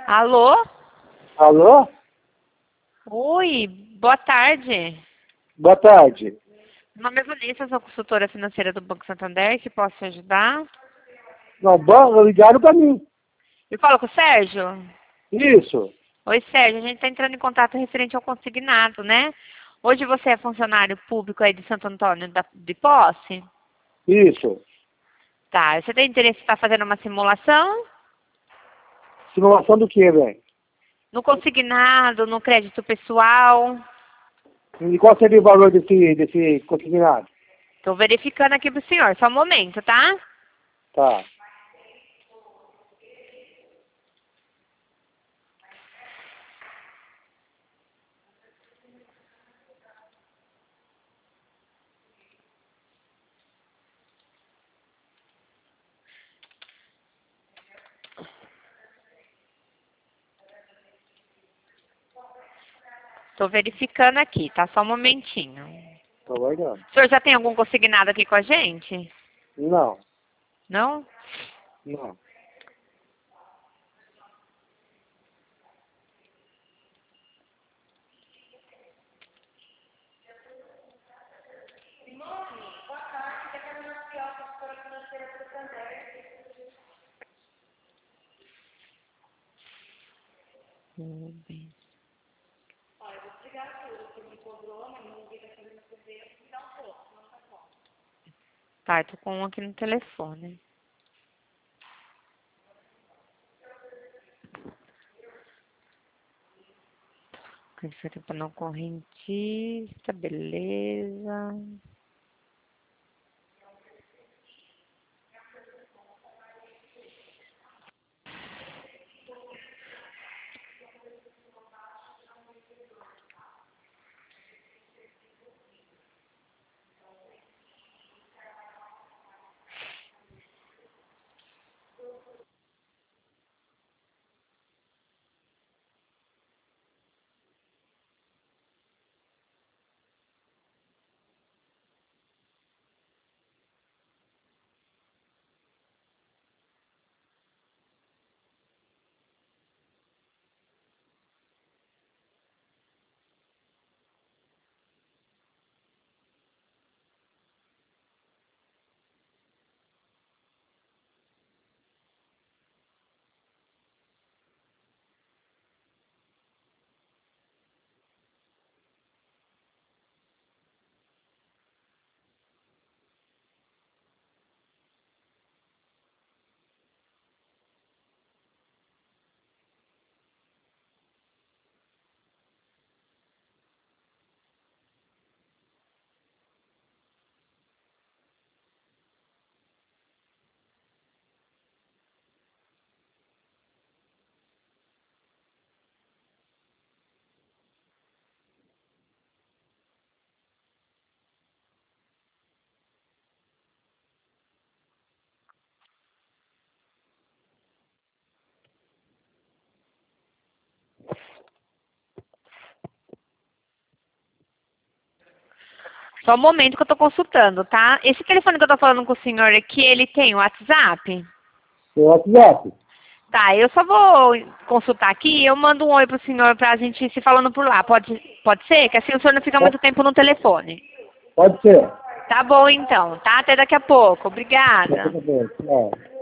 Alô? Alô? Oi, boa tarde. Boa tarde. Meu nome é Vanessa, sou consultora financeira do Banco Santander, que posso te ajudar? Não, ligaram para mim. Eu falo com o Sérgio? Isso, Oi, Sérgio, a gente está entrando em contato referente ao consignado, né? Hoje você é funcionário público aí de Santo Antônio de Posse? isso. Tá, você tem interesse em estar fazendo uma simulação? Simulação do que, velho? No consignado, no crédito pessoal? E qual seria o valor desse consignado? Estou verificando aqui pro senhor, só um momento, tá? Tá. Estou verificando aqui, tá? Só um momentinho. Tô guardando. O senhor já tem algum consignado aqui com a gente? Não, Não? não. Bem. Tá, eu tô com um aqui no telefone. Isso aqui para não correntista, beleza. Só um momento que eu tô consultando, tá? Esse telefone que eu tô falando com o senhor aqui, ele tem o WhatsApp? Seu WhatsApp? Tá, eu só vou consultar aqui e eu mando um oi pro senhor pra gente ir se falando por lá. Pode ser? Que assim o senhor não fica muito tempo no telefone. Pode ser. Tá bom então, tá? Até daqui a pouco. Obrigada. Pode ser. É.